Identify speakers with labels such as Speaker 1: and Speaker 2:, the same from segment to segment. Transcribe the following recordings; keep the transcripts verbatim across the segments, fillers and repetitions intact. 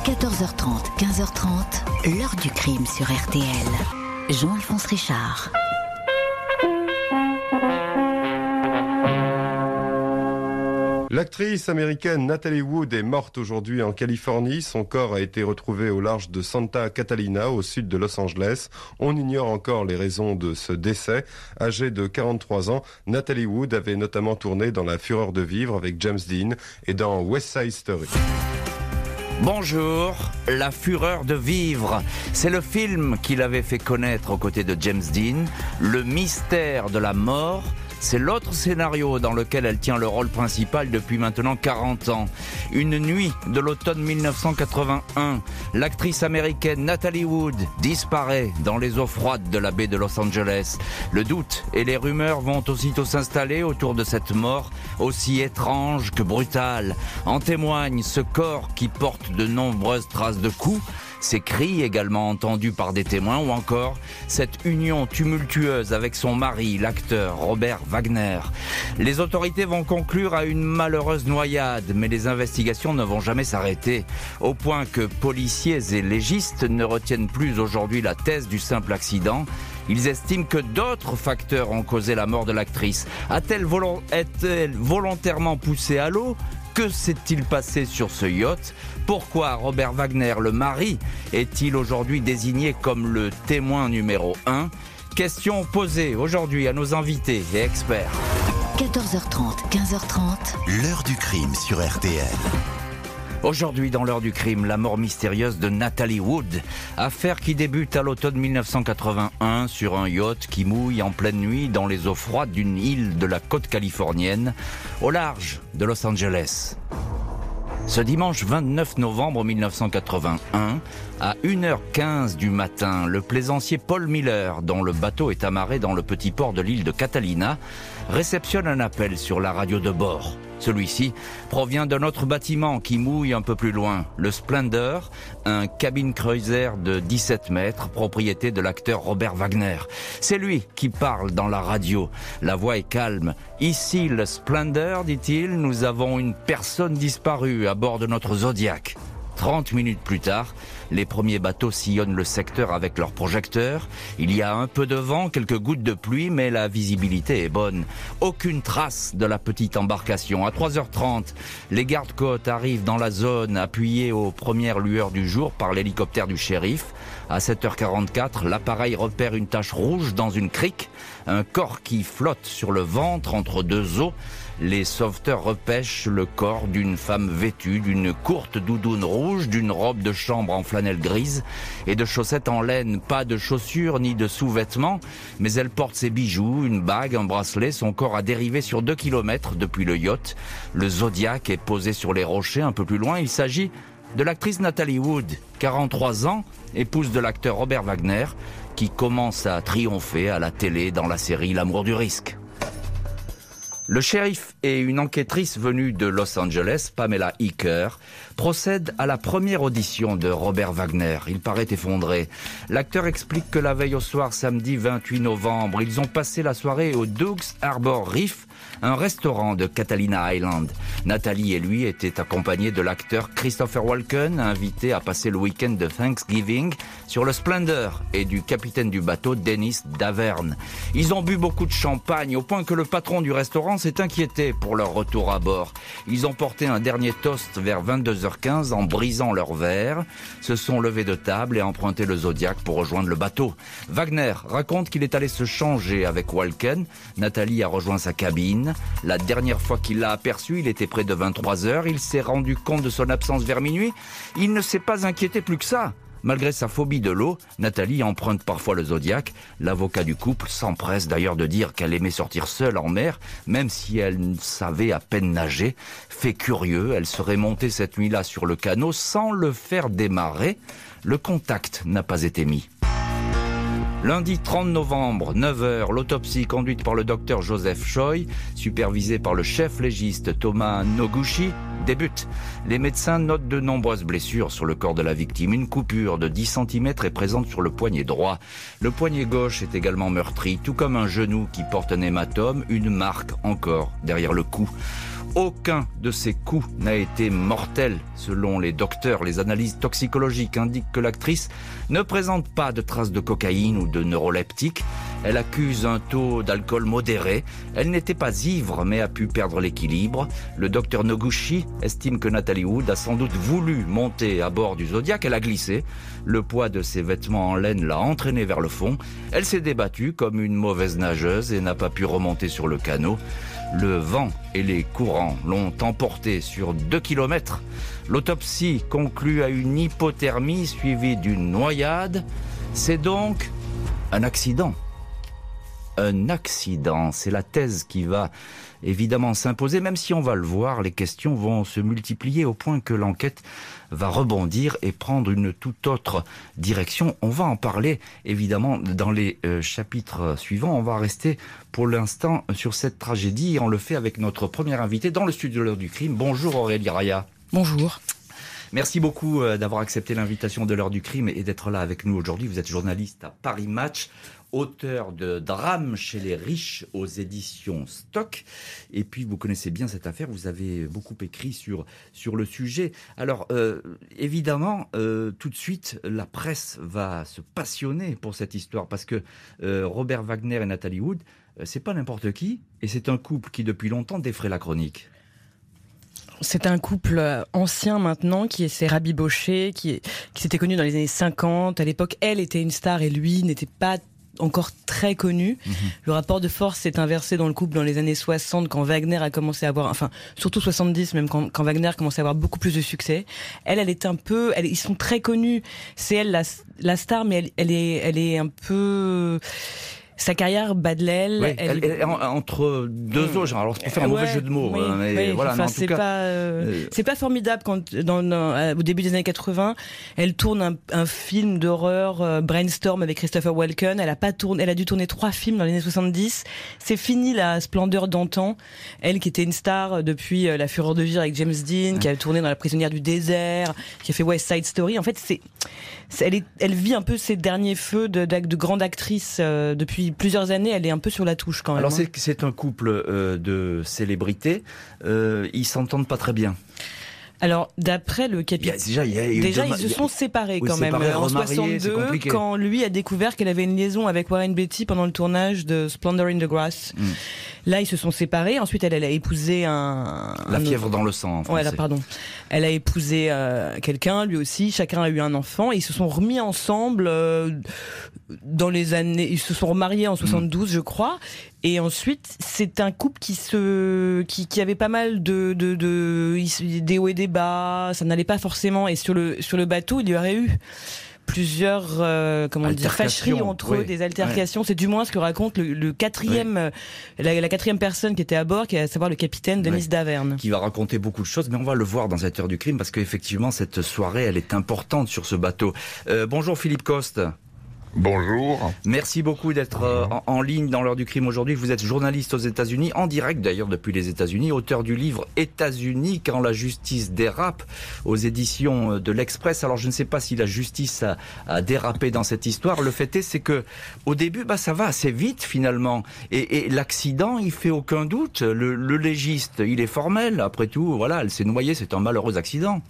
Speaker 1: quatorze heures trente, quinze heures trente, l'heure du crime sur R T L. Jean-Alphonse Richard.
Speaker 2: L'actrice américaine Natalie Wood est morte aujourd'hui en Californie. Son corps a été retrouvé au large de Santa Catalina, au sud de Los Angeles. On ignore encore les raisons de ce décès. Âgée de quarante-trois ans, Natalie Wood avait notamment tourné dans La Fureur de vivre avec James Dean et dans West Side Story.
Speaker 3: Bonjour, La Fureur de vivre. C'est le film qu'il avait fait connaître aux côtés de James Dean. Le mystère de la mort. C'est l'autre scénario dans lequel elle tient le rôle principal depuis maintenant quarante ans. Une nuit de l'automne mille neuf cent quatre-vingt-un, l'actrice américaine Natalie Wood disparaît dans les eaux froides de la baie de Los Angeles. Le doute et les rumeurs vont aussitôt s'installer autour de cette mort aussi étrange que brutale. En témoigne ce corps qui porte de nombreuses traces de coups, ces cris également entendus par des témoins ou encore cette union tumultueuse avec son mari, l'acteur Robert Wagner. Les autorités vont conclure à une malheureuse noyade, mais les investigations ne vont jamais s'arrêter, au point que policiers et légistes ne retiennent plus aujourd'hui la thèse du simple accident. Ils estiment que d'autres facteurs ont causé la mort de l'actrice. A-t-elle volo- est-elle volontairement poussée à l'eau ? Que s'est-il passé sur ce yacht ? Pourquoi Robert Wagner, le mari, est-il aujourd'hui désigné comme le témoin numéro un ? Question posée aujourd'hui à nos invités et experts.
Speaker 1: quatorze heures trente, quinze heures trente.
Speaker 4: L'heure du crime sur R T L.
Speaker 3: Aujourd'hui, dans l'heure du crime, la mort mystérieuse de Natalie Wood. Affaire qui débute à l'automne mille neuf cent quatre-vingt-un sur un yacht qui mouille en pleine nuit dans les eaux froides d'une île de la côte californienne, au large de Los Angeles. Ce dimanche vingt-neuf novembre mille neuf cent quatre-vingt-un, à une heure quinze du matin, le plaisancier Paul Miller, dont le bateau est amarré dans le petit port de l'île de Catalina, réceptionne un appel sur la radio de bord. Celui-ci provient d'un autre bâtiment qui mouille un peu plus loin, le Splendor, un cabine cruiser de dix-sept mètres, propriété de l'acteur Robert Wagner. C'est lui qui parle dans la radio. La voix est calme. Ici, le Splendor, dit-il, nous avons une personne disparue à bord de notre Zodiac. Trente minutes plus tard, les premiers bateaux sillonnent le secteur avec leurs projecteurs. Il y a un peu de vent, quelques gouttes de pluie, mais la visibilité est bonne. Aucune trace de la petite embarcation. À trois heures trente, les gardes-côtes arrivent dans la zone, appuyés aux premières lueurs du jour par l'hélicoptère du shérif. À sept heures quarante-quatre, l'appareil repère une tache rouge dans une crique, un corps qui flotte sur le ventre entre deux eaux. Les sauveteurs repêchent le corps d'une femme vêtue d'une courte doudoune rouge, d'une robe de chambre en flanelle grise et de chaussettes en laine. Pas de chaussures ni de sous-vêtements, mais elle porte ses bijoux, une bague, un bracelet. Son corps a dérivé sur deux kilomètres depuis le yacht. Le Zodiac est posé sur les rochers un peu plus loin. Il s'agit de l'actrice Natalie Wood, quarante-trois ans, épouse de l'acteur Robert Wagner, qui commence à triompher à la télé dans la série L'amour du risque. Le shérif et une enquêtrice venue de Los Angeles, Pamela Hicker, procèdent à la première audition de Robert Wagner. Il paraît effondré. L'acteur explique que la veille au soir, samedi vingt-huit novembre, ils ont passé la soirée au Doug's Harbor Reef, un restaurant de Catalina Island. Nathalie et lui étaient accompagnés de l'acteur Christopher Walken, invité à passer le week-end de Thanksgiving sur le Splendor, et du capitaine du bateau, Dennis Davern. Ils ont bu beaucoup de champagne, au point que le patron du restaurant s'est inquiété pour leur retour à bord. Ils ont porté un dernier toast vers vingt-deux heures quinze en brisant leur verre, se sont levés de table et emprunté le Zodiac pour rejoindre le bateau. Wagner raconte qu'il est allé se changer avec Walken. Nathalie a rejoint sa cabine. La dernière fois qu'il l'a aperçu, il était près de vingt-trois heures. Il s'est rendu compte de son absence vers minuit. Il ne s'est pas inquiété plus que ça. Malgré sa phobie de l'eau, Nathalie emprunte parfois le Zodiac. L'avocat du couple s'empresse d'ailleurs de dire qu'elle aimait sortir seule en mer, même si elle savait à peine nager. Fait curieux, elle serait montée cette nuit-là sur le canot sans le faire démarrer. Le contact n'a pas été mis. Lundi trente novembre, neuf heures, l'autopsie conduite par le docteur Joseph Choi, supervisée par le chef légiste Thomas Noguchi, débute. Les médecins notent de nombreuses blessures sur le corps de la victime. Une coupure de dix centimètres est présente sur le poignet droit. Le poignet gauche est également meurtri, tout comme un genou qui porte un hématome, une marque encore derrière le cou. Aucun de ces coups n'a été mortel. Selon les docteurs, les analyses toxicologiques indiquent que l'actrice ne présente pas de traces de cocaïne ou de neuroleptiques. Elle accuse un taux d'alcool modéré. Elle n'était pas ivre, mais a pu perdre l'équilibre. Le docteur Noguchi estime que Natalie Wood a sans doute voulu monter à bord du Zodiac. Elle a glissé. Le poids de ses vêtements en laine l'a entraînée vers le fond. Elle s'est débattue comme une mauvaise nageuse et n'a pas pu remonter sur le canot. Le vent et les courants l'ont emporté sur deux kilomètres. L'autopsie conclut à une hypothermie suivie d'une noyade. C'est donc un accident. Un accident, c'est la thèse qui va évidemment s'imposer, même si on va le voir, les questions vont se multiplier au point que l'enquête va rebondir et prendre une toute autre direction. On va en parler évidemment dans les euh, chapitres suivants. On va rester pour l'instant sur cette tragédie et on le fait avec notre premier invité dans le studio de l'heure du crime. Bonjour Aurélie Raya.
Speaker 5: Bonjour.
Speaker 3: Merci beaucoup d'avoir accepté l'invitation de l'heure du crime et d'être là avec nous aujourd'hui. Vous êtes journaliste à Paris Match, auteur de Drame chez les riches aux éditions Stock. Et puis, vous connaissez bien cette affaire, vous avez beaucoup écrit sur, sur le sujet. Alors, euh, évidemment, euh, tout de suite, la presse va se passionner pour cette histoire parce que euh, Robert Wagner et Natalie Wood, euh, c'est pas n'importe qui, et c'est un couple qui, depuis longtemps, défraie la chronique.
Speaker 5: C'est un couple ancien maintenant qui s'est rabiboché, qui, qui s'était connu dans les années cinquante. À l'époque, elle était une star et lui n'était pas encore très connu. Mmh. Le rapport de force s'est inversé dans le couple dans les années soixante quand Wagner a commencé à avoir, enfin surtout soixante-dix même quand, quand Wagner a commencé à avoir beaucoup plus de succès. Elle, elle est un peu, elle, ils sont très connus. C'est elle la, la star, mais elle, elle est, elle est un peu. Sa carrière bat de l'aile.
Speaker 3: Oui, elle, elle est en, entre deux mmh. eaux. Alors, c'est pour faire un ouais, mauvais jeu de mots.
Speaker 5: Oui,
Speaker 3: hein, mais
Speaker 5: oui,
Speaker 3: voilà,
Speaker 5: enfin,
Speaker 3: mais en
Speaker 5: c'est
Speaker 3: tout cas,
Speaker 5: pas, euh, c'est pas formidable quand, dans, dans, euh, au début des années quatre-vingts, elle tourne un, un film d'horreur, euh, Brainstorm avec Christopher Walken. Elle a pas tourné, elle a dû tourner trois films dans les années soixante-dix. C'est fini la splendeur d'antan. Elle qui était une star depuis euh, La Fureur de vivre avec James Dean, mmh. qui a tourné dans La prisonnière du désert, qui a fait West Side Story. En fait, c'est, c'est elle, est, elle vit un peu ses derniers feux de, de, de grande actrice euh, depuis plusieurs années. Elle est un peu sur la touche quand même.
Speaker 3: Alors c'est, c'est un couple euh, de célébrités, euh, ils s'entendent pas très bien.
Speaker 5: Alors, d'après le capitaine...
Speaker 3: Déjà, il y a eu
Speaker 5: déjà
Speaker 3: deux...
Speaker 5: ils se sont séparés
Speaker 3: oui,
Speaker 5: quand même
Speaker 3: séparés,
Speaker 5: en soixante-deux, quand lui a découvert qu'elle avait une liaison avec Warren Beatty pendant le tournage de Splendor in the Grass. Mm. Là, ils se sont séparés. Ensuite, elle, elle a épousé un...
Speaker 3: La
Speaker 5: un
Speaker 3: fièvre
Speaker 5: autre...
Speaker 3: dans le sang, en français.
Speaker 5: Ouais, là, pardon. Elle a épousé euh, quelqu'un, lui aussi. Chacun a eu un enfant. Et ils se sont remis ensemble euh, dans les années... Ils se sont remariés en soixante-douze, mm. je crois. Et ensuite, c'est un couple qui se, qui, qui avait pas mal de, de, de, des hauts et des bas. Ça n'allait pas forcément. Et sur le, sur le bateau, il y aurait eu plusieurs, euh, comment dire, fâcheries entre eux, oui. des altercations. Ouais. C'est du moins ce que raconte le, le quatrième, oui. la, la quatrième personne qui était à bord, qui est à savoir le capitaine Denis oui. Daverne.
Speaker 3: Qui va raconter beaucoup de choses, mais on va le voir dans cette heure du crime parce qu'effectivement, cette soirée, elle est importante sur ce bateau. Euh, bonjour Philippe Coste.
Speaker 6: Bonjour.
Speaker 3: Merci beaucoup d'être euh, en, en ligne dans l'heure du crime aujourd'hui. Vous êtes journaliste aux États-Unis, en direct d'ailleurs depuis les États-Unis, auteur du livre États-Unis quand la justice dérape aux éditions de l'Express. Alors je ne sais pas si la justice a, a dérapé dans cette histoire. Le fait est, c'est que au début, bah ça va assez vite finalement. Et, et l'accident, il fait aucun doute. Le, le légiste, il est formel. Après tout, voilà, elle s'est noyée. C'est un malheureux accident.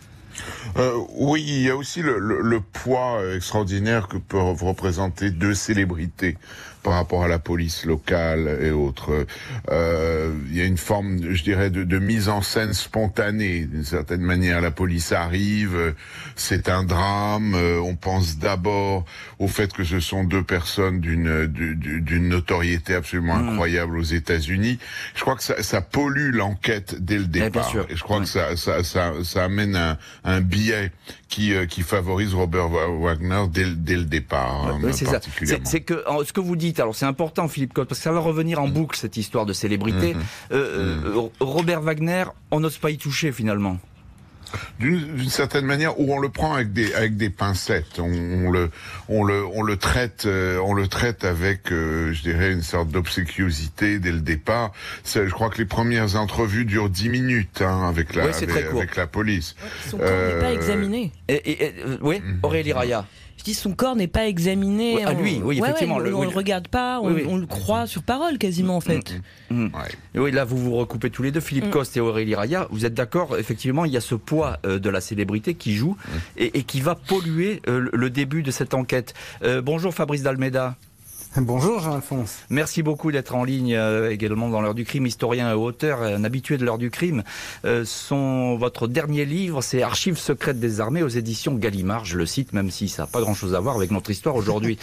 Speaker 6: Euh, oui, il y a aussi le, le, le poids extraordinaire que peuvent représenter deux célébrités par rapport à la police locale et autres. Euh, il y a une forme, je dirais, de, de mise en scène spontanée. D'une certaine manière, la police arrive, c'est un drame, on pense d'abord au fait que ce sont deux personnes d'une, d'une notoriété absolument mmh. incroyable aux États-Unis. Je crois que ça, ça pollue l'enquête dès le départ. Et je crois mmh. que ça, ça, ça, ça amène un, un biais qui, qui favorise Robert Wagner dès, dès le départ.
Speaker 3: Oui,
Speaker 6: hein,
Speaker 3: c'est ça. C'est, c'est que ce que vous dites, alors c'est important Philippe Coste, parce que ça va revenir en boucle cette histoire de célébrité. Mmh. Euh, mmh. Euh, Robert Wagner, on n'ose pas y toucher finalement.
Speaker 6: d'une, d'une certaine manière où on le prend avec des avec des pincettes. On, on le on le on le traite euh, on le traite avec euh, je dirais une sorte d'obséquiosité dès le départ. C'est, je crois que les premières entrevues durent dix minutes hein, avec la
Speaker 3: oui, c'est
Speaker 6: avec,
Speaker 3: très
Speaker 6: avec la police.
Speaker 5: Son corps euh, n'est pas examiné.
Speaker 3: Et, et, et, oui, Aurélie Raya.
Speaker 5: Je dis son corps n'est pas examiné.
Speaker 3: Ouais, à lui, oui,
Speaker 5: ouais,
Speaker 3: effectivement.
Speaker 5: Ouais,
Speaker 3: le,
Speaker 5: on ne
Speaker 3: oui.
Speaker 5: le regarde pas, on,
Speaker 3: oui, oui.
Speaker 5: on le croit sur parole quasiment en fait.
Speaker 3: Mmh, mmh. Ouais. Oui, là vous vous recoupez tous les deux, Philippe mmh. Coste et Aurélie Raya. Vous êtes d'accord, effectivement, il y a ce poids euh, de la célébrité qui joue mmh. et, et qui va polluer euh, le début de cette enquête. Euh, bonjour Fabrice d'Almeida.
Speaker 7: Bonjour Jean-Alphonse.
Speaker 3: Merci beaucoup d'être en ligne euh, également dans l'heure du crime, historien et auteur, un habitué de l'heure du crime. Euh, son, votre dernier livre, c'est Archives secrètes des armées aux éditions Gallimard. Je le cite, même si ça n'a pas grand-chose à voir avec notre histoire aujourd'hui.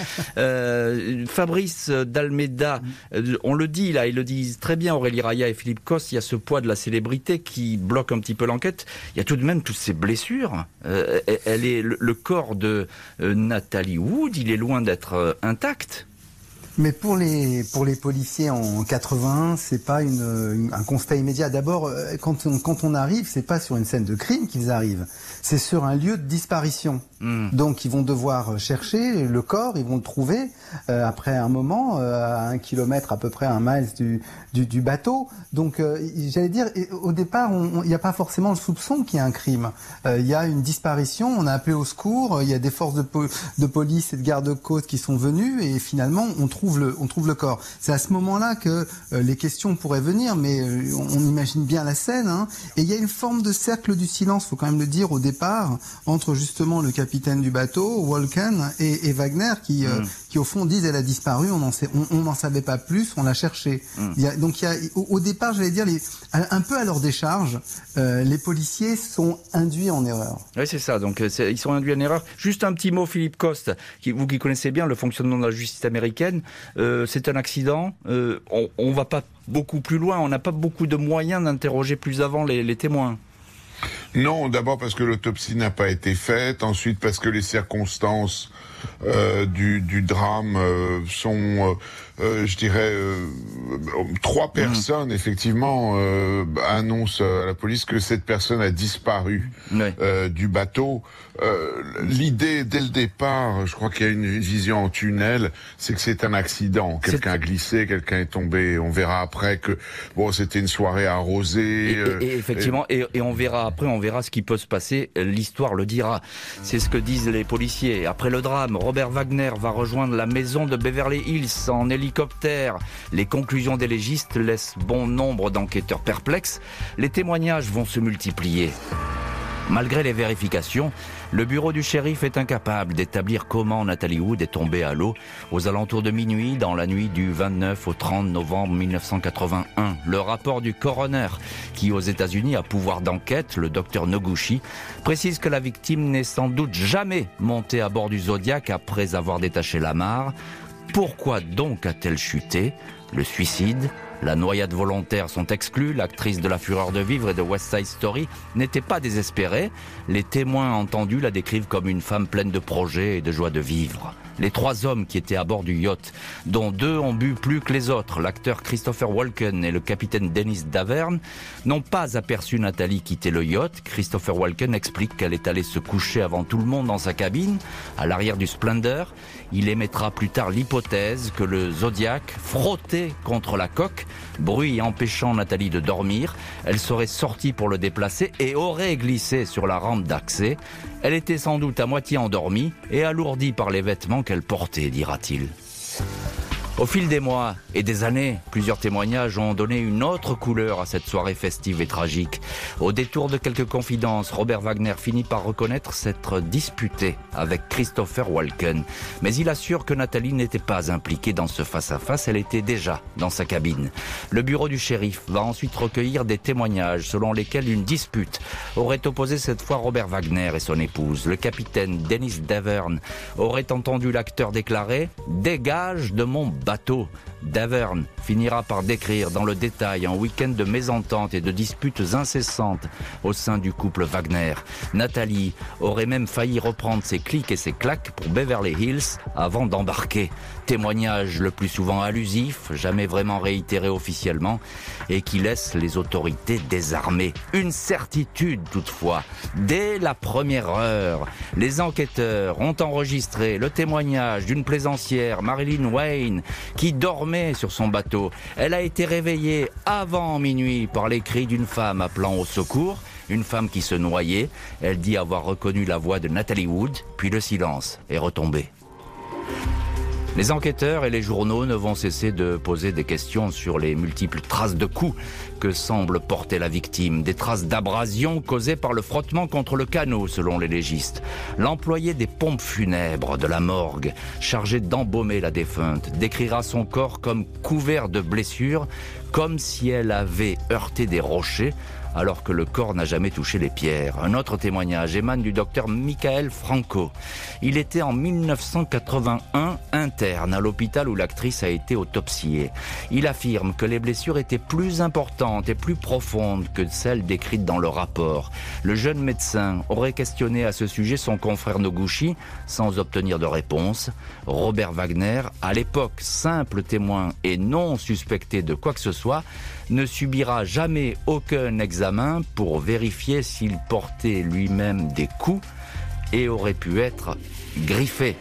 Speaker 3: euh, Fabrice d'Almeida, euh, on le dit là, ils le disent très bien, Aurélie Raya et Philippe Coste, il y a ce poids de la célébrité qui bloque un petit peu l'enquête. Il y a tout de même toutes ces blessures. Euh, elle est, le, le corps de euh, Natalie Wood, il est loin d'être euh, intact.
Speaker 7: Mais pour les pour les policiers en quatre-vingt-un, c'est pas une, une un constat immédiat. D'abord, quand on, quand on arrive, c'est pas sur une scène de crime qu'ils arrivent, c'est sur un lieu de disparition. Mmh. Donc ils vont devoir chercher le corps, ils vont le trouver euh, après un moment, euh, à un kilomètre à peu près, un mile du du, du bateau. Donc euh, j'allais dire, au départ, il n'y a pas forcément le soupçon qu'il y a un crime. Il euh, y a une disparition, on a appelé au secours, il y a des forces de, po- de police et de garde-côte qui sont venues et finalement on trouve trouve le, on trouve le corps. C'est à ce moment-là que euh, les questions pourraient venir, mais euh, on, on imagine bien la scène. Hein, et il y a une forme de cercle du silence, faut quand même le dire au départ, entre justement le capitaine du bateau, Walken, et, et Wagner, qui, euh, mmh. qui au fond disent elle a disparu, on n'en sait, on n'en savait pas plus, on l'a cherché. Mmh. Il y a, donc il y a, au, au départ, j'allais dire, les, un peu à leur décharge, euh, les policiers sont induits en erreur.
Speaker 3: Oui, c'est ça. Donc c'est, ils sont induits en erreur. Juste un petit mot, Philippe Coste, qui, vous qui connaissez bien le fonctionnement de la justice américaine. Euh, c'est un accident, euh, on, on va pas beaucoup plus loin, on n'a pas beaucoup de moyens d'interroger plus avant les, les témoins.
Speaker 6: Non, d'abord parce que l'autopsie n'a pas été faite, ensuite parce que les circonstances euh, du, du drame euh, sont, euh, euh, je dirais, euh, trois personnes mmh. effectivement euh, annoncent à la police que cette personne a disparu oui. euh, du bateau. Euh, l'idée dès le départ, je crois qu'il y a une vision en tunnel, c'est que c'est un accident. Quelqu'un c'est... a glissé, quelqu'un est tombé. On verra après que bon, c'était une soirée arrosée.
Speaker 3: Et, euh, et, et effectivement, et... Et, et on verra après, on verra ce qui peut se passer. L'histoire le dira. C'est ce que disent les policiers. Après le drame, Robert Wagner va rejoindre la maison de Beverly Hills en hélicoptère. Les conclusions des légistes laissent bon nombre d'enquêteurs perplexes. Les témoignages vont se multiplier. Malgré les vérifications, le bureau du shérif est incapable d'établir comment Natalie Wood est tombée à l'eau aux alentours de minuit dans la nuit du vingt-neuf au trente novembre mille neuf cent quatre-vingt-un. Le rapport du coroner, qui aux États-Unis a pouvoir d'enquête, le docteur Noguchi, précise que la victime n'est sans doute jamais montée à bord du Zodiac après avoir détaché l'amarre. Pourquoi donc a-t-elle chuté ? Le suicide ? La noyade volontaire sont exclus. L'actrice de La Fureur de vivre et de West Side Story n'était pas désespérée. Les témoins entendus la décrivent comme une femme pleine de projets et de joie de vivre. Les trois hommes qui étaient à bord du yacht, dont deux ont bu plus que les autres, l'acteur Christopher Walken et le capitaine Dennis Davern, n'ont pas aperçu Nathalie quitter le yacht. Christopher Walken explique qu'elle est allée se coucher avant tout le monde dans sa cabine, à l'arrière du Splendor. Il émettra plus tard l'hypothèse que le Zodiac frottait contre la coque, bruit empêchant Nathalie de dormir. Elle serait sortie pour le déplacer et aurait glissé sur la rampe d'accès. Elle était sans doute à moitié endormie et alourdie par les vêtements qu'elle portait, dira-t-il. Au fil des mois et des années, plusieurs témoignages ont donné une autre couleur à cette soirée festive et tragique. Au détour de quelques confidences, Robert Wagner finit par reconnaître s'être disputé avec Christopher Walken. Mais il assure que Nathalie n'était pas impliquée dans ce face-à-face, elle était déjà dans sa cabine. Le bureau du shérif va ensuite recueillir des témoignages selon lesquels une dispute aurait opposé cette fois Robert Wagner et son épouse. Le capitaine Dennis Davern aurait entendu l'acteur déclarer « Dégage de mon bateau ». Davern finira par décrire dans le détail un week-end de mésententes et de disputes incessantes au sein du couple Wagner. Nathalie aurait même failli reprendre ses clics et ses claques pour Beverly Hills avant d'embarquer. Témoignage le plus souvent allusif, jamais vraiment réitéré officiellement, et qui laisse les autorités désarmées. Une certitude toutefois, dès la première heure, les enquêteurs ont enregistré le témoignage d'une plaisancière, Marilyn Wayne, qui dormait sur son bateau. Elle a été réveillée avant minuit par les cris d'une femme appelant au secours, une femme qui se noyait. Elle dit avoir reconnu la voix de Natalie Wood, puis le silence est retombé. Les enquêteurs et les journaux ne vont cesser de poser des questions sur les multiples traces de coups que semble porter la victime. Des traces d'abrasion causées par le frottement contre le canot, selon les légistes. L'employé des pompes funèbres de la morgue, chargé d'embaumer la défunte, décrira son corps comme couvert de blessures, comme si elle avait heurté des rochers, alors que le corps n'a jamais touché les pierres. Un autre témoignage émane du docteur Michael Franco. Il était en mille neuf cent quatre-vingt-un interne à l'hôpital où l'actrice a été autopsiée. Il affirme que les blessures étaient plus importantes et plus profondes que celles décrites dans le rapport. Le jeune médecin aurait questionné à ce sujet son confrère Noguchi sans obtenir de réponse. Robert Wagner, à l'époque simple témoin et non suspecté de quoi que ce soit, ne subira jamais aucun examen pour vérifier s'il portait lui-même des coups et aurait pu être griffé.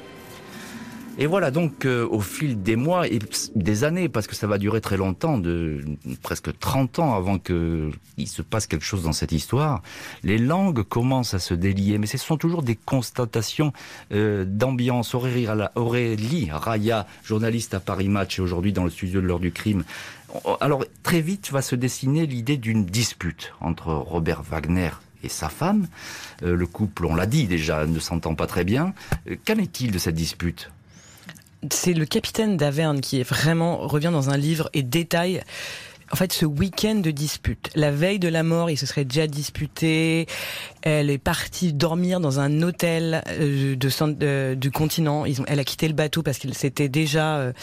Speaker 3: Et voilà donc euh, au fil des mois et des années, parce que ça va durer très longtemps, de presque trente ans avant qu'il se passe quelque chose dans cette histoire, les langues commencent à se délier. Mais ce sont toujours des constatations euh, d'ambiance. Aurélie, Aurélie Raya, journaliste à Paris Match et aujourd'hui dans le studio de l'heure du crime. Alors très vite va se dessiner l'idée d'une dispute entre Robert Wagner et sa femme. Euh, le couple, on l'a dit déjà, ne s'entend pas très bien. Euh, qu'en est-il de cette dispute ?
Speaker 5: C'est le capitaine Davern qui est vraiment revient dans un livre et détaille en fait ce week-end de dispute. La veille de la mort, ils se seraient déjà disputés. Elle est partie dormir dans un hôtel euh, de, de, du continent. Ils ont, elle a quitté le bateau parce qu'il s'était déjà euh,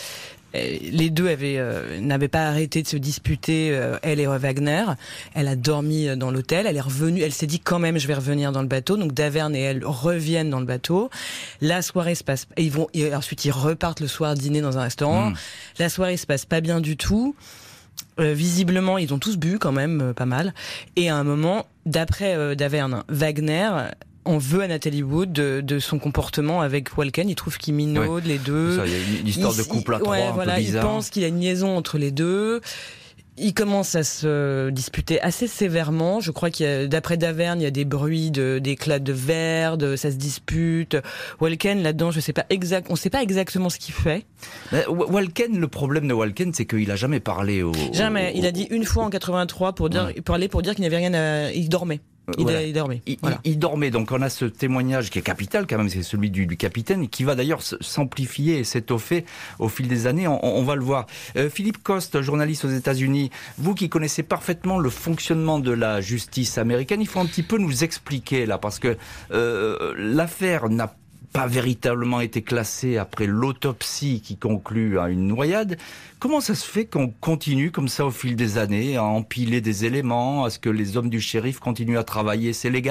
Speaker 5: les deux avaient euh, n'avaient pas arrêté de se disputer, euh, elle et Wagner. Elle a dormi dans l'hôtel, elle est revenue, elle s'est dit quand même je vais revenir dans le bateau. Donc Davern et elle reviennent dans le bateau. La soirée se passe, et ils vont et ensuite ils repartent le soir dîner dans un restaurant. Mmh. La soirée se passe pas bien du tout. Euh, visiblement, ils ont tous bu quand même euh, pas mal. Et à un moment, d'après euh, Davern, Wagner on veut à Natalie Wood de, de son comportement avec Walken. Il trouve qu'il minaude ouais. les deux.
Speaker 3: Il y a une histoire il, de couple à trois
Speaker 5: ouais,
Speaker 3: un
Speaker 5: voilà,
Speaker 3: peu bizarre.
Speaker 5: Il pense qu'il y a une liaison entre les deux. Ils commencent à se disputer assez sévèrement. Je crois qu'il y a, d'après Davern, il y a des bruits de, d'éclats de verre, de, ça se dispute. Walken, là-dedans, je sais pas exact, on sait pas exactement ce qu'il fait.
Speaker 3: Mais Walken, le problème de Walken, c'est qu'il a jamais parlé au...
Speaker 5: Jamais.
Speaker 3: Au,
Speaker 5: il a dit une fois en quatre-vingt-trois pour dire, ouais. parler pour dire qu'il n'avait rien à, il dormait. Il, voilà. il dormait.
Speaker 3: Il,
Speaker 5: voilà.
Speaker 3: il, il dormait. Donc on a ce témoignage qui est capital quand même, c'est celui du, du capitaine, et qui va d'ailleurs s'amplifier et s'étoffer au fil des années. On, on va le voir. Euh, Philippe Coste, journaliste aux États-Unis, vous qui connaissez parfaitement le fonctionnement de la justice américaine, il faut un petit peu nous expliquer là, parce que euh, l'affaire n'a pas véritablement été classée après l'autopsie qui conclut à une noyade. Comment ça se fait qu'on continue comme ça au fil des années à empiler des éléments, à ce que les hommes du shérif continuent à travailler? C'est légal ?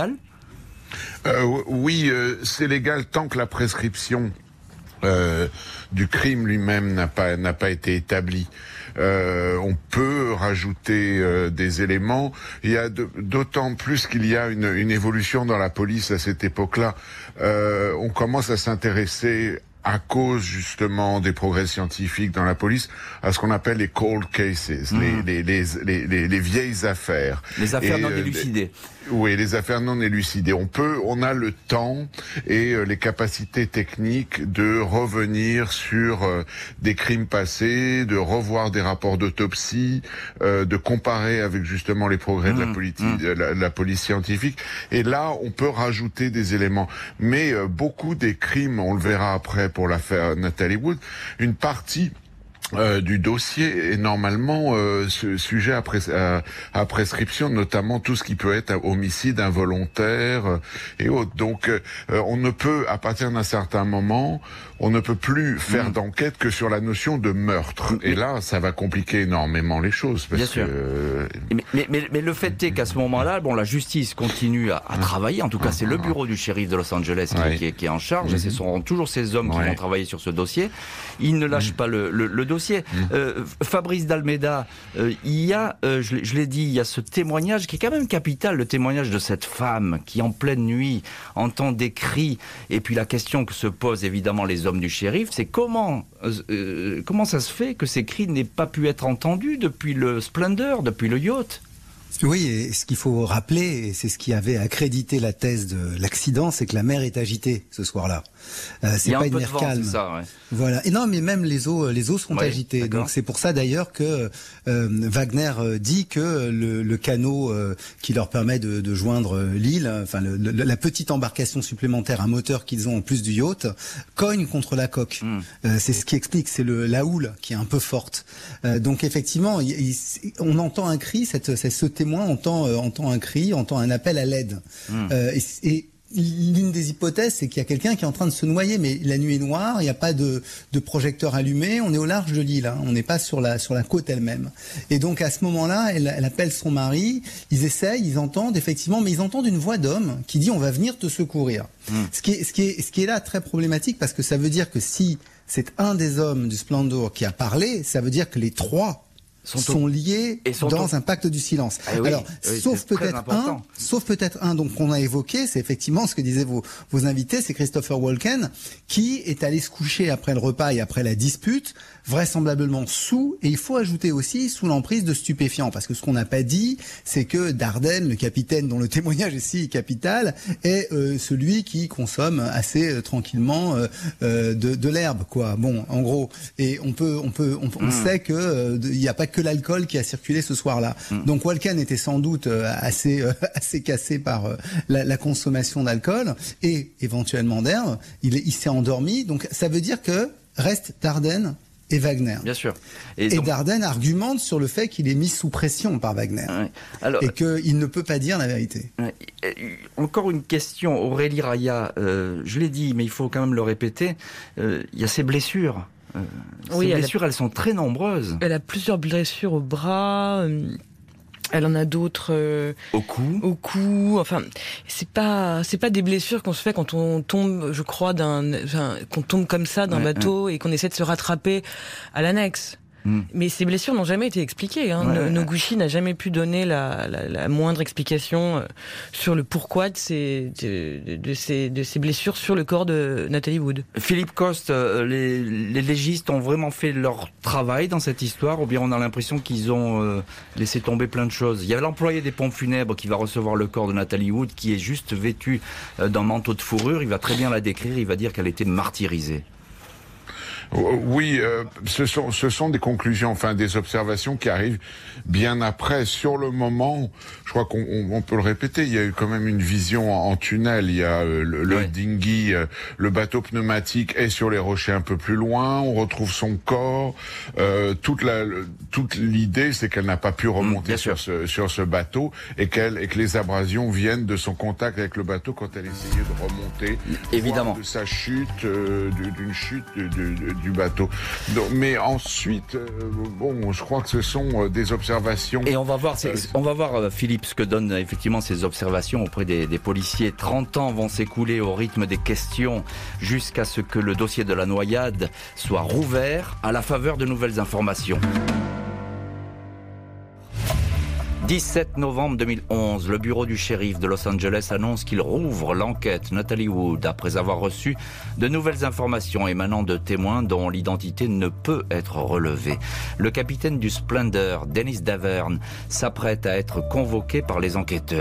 Speaker 6: euh, Oui, euh, c'est légal tant que la prescription euh, du crime lui-même n'a pas n'a pas été établie. Euh, on peut rajouter euh, des éléments. Il y a de, d'autant plus qu'il y a une, une évolution dans la police à cette époque-là. Euh, on commence à s'intéresser, à cause justement des progrès scientifiques dans la police, à ce qu'on appelle les cold cases, mmh. les, les, les, les, les, les vieilles affaires.
Speaker 3: Les affaires et, non élucidées.
Speaker 6: Euh, oui, les affaires non élucidées. On peut, on a le temps et euh, les capacités techniques de revenir sur euh, des crimes passés, de revoir des rapports d'autopsie, euh, de comparer avec justement les progrès mmh. de la, politi- mmh. la, la police scientifique. Et là, on peut rajouter des éléments. Mais euh, beaucoup des crimes, on le verra après, pour l'affaire Natalie Wood, une partie Euh, du dossier est normalement euh, sujet à, pres- à, à prescription, notamment tout ce qui peut être homicide involontaire euh, et autres. Donc euh, on ne peut, à partir d'un certain moment, on ne peut plus faire mmh. d'enquête que sur la notion de meurtre. Et là, ça va compliquer énormément les choses. Parce
Speaker 3: Bien sûr.
Speaker 6: Que, euh...
Speaker 3: mais, mais, mais, mais le fait est qu'à ce moment-là, bon, la justice continue à, à travailler. En tout cas, c'est le bureau du shérif de Los Angeles qui, ouais. qui, est, qui est en charge. Mmh. Et ce seront toujours ces hommes qui ouais. vont travailler sur ce dossier. Ils ne lâchent mmh. pas le, le, le dossier. Mmh. Euh, Fabrice d'Almeida, euh, il y a, euh, je, je l'ai dit, il y a ce témoignage qui est quand même capital, le témoignage de cette femme qui, en pleine nuit, entend des cris. Et puis la question que se posent évidemment les hommes du shérif, c'est comment, euh, comment ça se fait que ces cris n'aient pas pu être entendus depuis le Splendor, depuis le yacht?
Speaker 7: Oui, et ce qu'il faut rappeler, et c'est ce qui avait accrédité la thèse de l'accident, c'est que la mer est agitée ce soir-là. Euh, c'est pas une mer calme.
Speaker 3: Ça, ouais.
Speaker 7: Voilà. Et non, mais même les eaux, les eaux sont ouais, agitées. D'accord. Donc c'est pour ça d'ailleurs que euh, Wagner dit que le, le canot euh, qui leur permet de, de joindre l'île, enfin le, le, la petite embarcation supplémentaire, un moteur qu'ils ont en plus du yacht, cogne contre la coque. Mm. Euh, c'est ce qui explique, c'est le la houle qui est un peu forte. Euh, donc effectivement, il, il, on entend un cri, cette, cette, ce témoin entend, euh, entend un cri, entend un appel à l'aide. Mm. Euh, et, et l'une des hypothèses, c'est qu'il y a quelqu'un qui est en train de se noyer, mais la nuit est noire, il n'y a pas de, de projecteur allumé, on est au large de l'île, hein, on n'est pas sur la, sur la côte elle-même. Et donc à ce moment-là, elle, elle appelle son mari, ils essayent, ils entendent effectivement, mais ils entendent une voix d'homme qui dit « on va venir te secourir mmh. ». Ce qui est, ce qui est, ce qui est là très problématique, parce que ça veut dire que si c'est un des hommes du Splendor qui a parlé, ça veut dire que les trois sont, sont liés et sont dans au... un pacte du silence. Ah oui, Alors, oui, sauf peut-être un, sauf peut-être un, donc qu'on a évoqué, c'est effectivement ce que disaient vos, vos invités, c'est Christopher Walken, qui est allé se coucher après le repas et après la dispute, vraisemblablement sous, et il faut ajouter aussi sous l'emprise de stupéfiants, parce que ce qu'on n'a pas dit, c'est que Dardenne, le capitaine dont le témoignage est si capital, est euh, celui qui consomme assez euh, tranquillement euh, euh, de, de l'herbe, quoi. Bon, en gros, et on peut, on peut, on, on mmh. sait que euh, il n'y a pas que l'alcool qui a circulé ce soir-là. Mmh. Donc Walken était sans doute euh, assez, euh, assez cassé par euh, la, la consommation d'alcool et éventuellement d'herbe. Il, il s'est endormi, donc ça veut dire que reste Dardenne et Wagner.
Speaker 3: Bien sûr.
Speaker 7: Et, donc... et Dardenne argumente sur le fait qu'il est mis sous pression par Wagner. Ouais. Alors, et qu'il ne peut pas dire la vérité.
Speaker 3: Ouais. Encore une question, Aurélie Raya, euh, je l'ai dit, mais il faut quand même le répéter, euh, il y a ces blessures. Euh, oui, ces blessures, elle, a... elles sont très nombreuses.
Speaker 5: Elle a plusieurs blessures au bras... Euh... Elle en a d'autres euh,
Speaker 3: au cou.
Speaker 5: Au cou. Enfin, c'est pas c'est pas des blessures qu'on se fait quand on tombe, je crois, d'un, enfin, qu'on tombe comme ça d'un ouais, bateau ouais. et qu'on essaie de se rattraper à l'annexe. Mm. Mais ces blessures n'ont jamais été expliquées. Hein. Ouais, Noguchi ouais. n'a jamais pu donner la, la, la moindre explication sur le pourquoi de ces, de, de, ces, de ces blessures sur le corps de Natalie Wood.
Speaker 3: Philippe Coste, les, les légistes ont vraiment fait leur travail dans cette histoire, ou bien on a l'impression qu'ils ont euh, laissé tomber plein de choses. Il y a l'employé des pompes funèbres qui va recevoir le corps de Natalie Wood, qui est juste vêtu d'un manteau de fourrure. Il va très bien la décrire, il va dire qu'elle était martyrisée.
Speaker 6: Oui, euh, ce sont ce sont des conclusions, enfin des observations qui arrivent bien après. Sur le moment, je crois qu'on on, on peut le répéter, il y a eu quand même une vision en, en tunnel. Il y a euh, le, le oui. dinghy, euh, le bateau pneumatique est sur les rochers un peu plus loin. On retrouve son corps. Euh, toute la toute l'idée, c'est qu'elle n'a pas pu remonter mmh, sur ce sur ce bateau et qu'elle et que les abrasions viennent de son contact avec le bateau quand elle essayait de remonter.
Speaker 3: Évidemment.
Speaker 6: De sa chute, euh, d'une chute de, de, de du bateau. Donc, mais ensuite, euh, bon, je crois que ce sont euh, des observations.
Speaker 3: Et on va voir, euh, on va voir euh, Philippe, ce que donnent effectivement ces observations auprès des, des policiers. trente ans vont s'écouler au rythme des questions jusqu'à ce que le dossier de la noyade soit rouvert à la faveur de nouvelles informations. dix-sept novembre deux mille onze, le bureau du shérif de Los Angeles annonce qu'il rouvre l'enquête Natalie Wood après avoir reçu de nouvelles informations émanant de témoins dont l'identité ne peut être relevée. Le capitaine du Splendor, Dennis Davern, s'apprête à être convoqué par les enquêteurs.